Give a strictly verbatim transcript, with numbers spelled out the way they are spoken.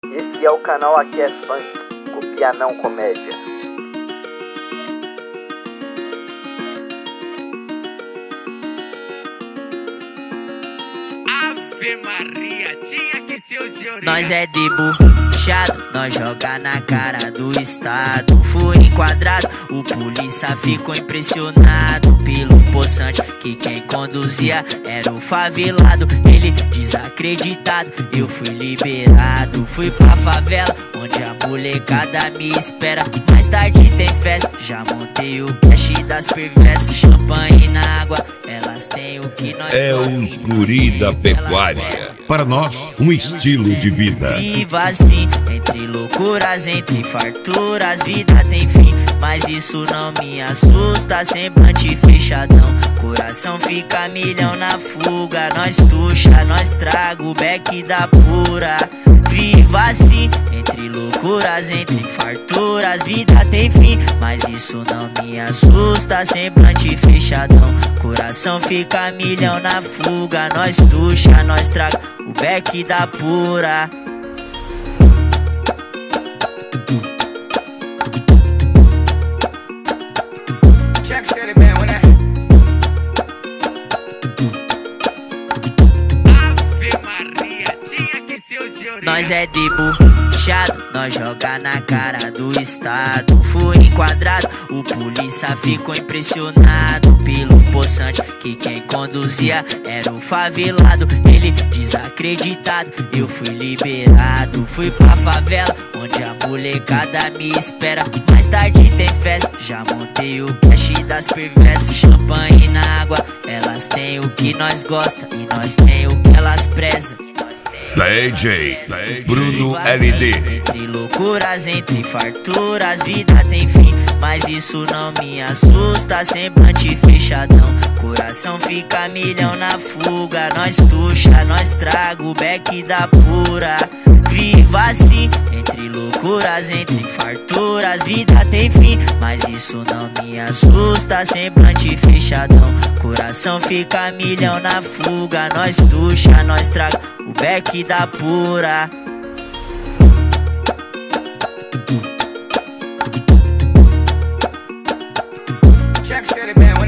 Esse é o canal Aqui é Funk, Copia Não Comédia. Ave Maria, tinha que ser o Diorinho. Nós é debochado, nós joga na cara do estado. Fui enquadrado, o polícia ficou impressionado pelo poçante, que quem conduzia era o favelado. Ele desacreditado, eu fui liberado. Fui pra favela, onde a molecada me espera. Mais tarde tem festa, já montei o cash das perversas. Champanhe na água, elas têm o que nós É os guri da pecuária. Para nós, um estilo de vida. Viva assim, entre loucuras, entre farturas, vida tem fim. Mas isso não me assusta, semblante fechadão. Coração fica milhão na fuga. Nós tuxa, nós trago o beck da pura. Viva assim, entre loucuras, entre farturas, vida tem fim. Mas isso não me assusta, semblante fechadão. Coração fica milhão na fuga. Nós tuxa, nós trago o beck da pura. Nós é debochado, nós joga na cara do estado. Fui enquadrado, o polícia ficou impressionado pelo poçante, que quem conduzia era o favelado. Ele desacreditado, eu fui liberado. Fui pra favela, onde a molecada me espera. Mais tarde tem festa, já montei o cash das perversas. Champanhe na água, elas têm o que nós gosta e nós tem o que elas prezam. D J Bruno L D. Entre loucuras, entre farturas, vida tem fim. Mas isso não me assusta, semblante fechadão. Coração fica milhão na fuga. Nós tuxa, nós trago o beck da pura. Viva assim, entre loucuras, entre farturas, vida tem fim. Mas isso não me assusta, semblante fechadão. Coração fica milhão na fuga. Nós tuxa, nós trago o beck da pura. Check,